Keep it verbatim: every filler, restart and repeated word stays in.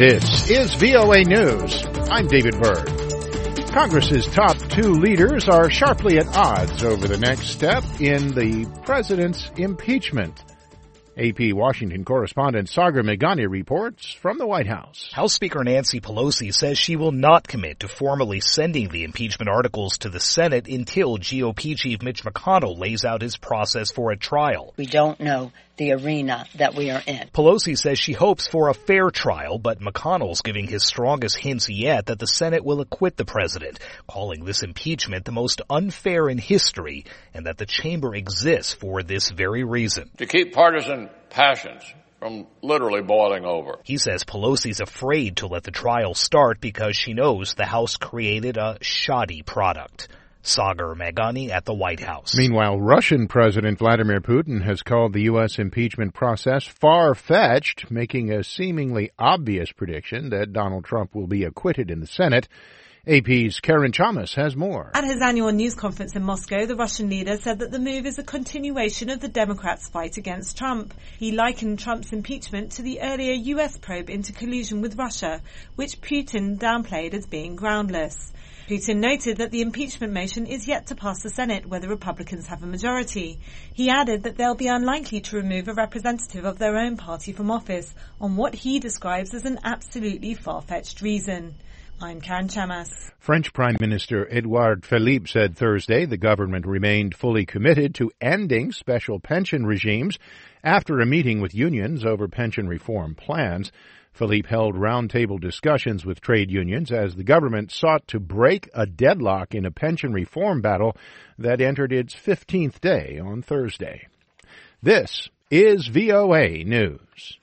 This is V O A News. I'm David Byrd. Congress's top two leaders are sharply at odds over the next step in the president's impeachment. A P Washington correspondent Sagar Meghani reports from the White House. House Speaker Nancy Pelosi says she will not commit to formally sending the impeachment articles to the Senate until G O P Chief Mitch McConnell lays out his process for a trial. We don't know the arena that we are in. Pelosi says she hopes for a fair trial, but McConnell's giving his strongest hints yet that the Senate will acquit the president, calling this impeachment the most unfair in history and that the chamber exists for this very reason. To keep partisan passions from literally boiling over. He says Pelosi's afraid to let the trial start because she knows the House created a shoddy product. Sagar Meghani at the White House. Meanwhile, Russian President Vladimir Putin has called the U S impeachment process far-fetched, making a seemingly obvious prediction that Donald Trump will be acquitted in the Senate. A P's Karen Chamas has more. At his annual news conference in Moscow, the Russian leader said that the move is a continuation of the Democrats' fight against Trump. He likened Trump's impeachment to the earlier U S probe into collusion with Russia, which Putin downplayed as being groundless. Putin noted that the impeachment motion is yet to pass the Senate, where the Republicans have a majority. He added that they'll be unlikely to remove a representative of their own party from office on what he describes as an absolutely far-fetched reason. I'm Karen Chamas. French Prime Minister Edouard Philippe said Thursday the government remained fully committed to ending special pension regimes after a meeting with unions over pension reform plans. Philippe held roundtable discussions with trade unions as the government sought to break a deadlock in a pension reform battle that entered its fifteenth day on Thursday. This is V O A News.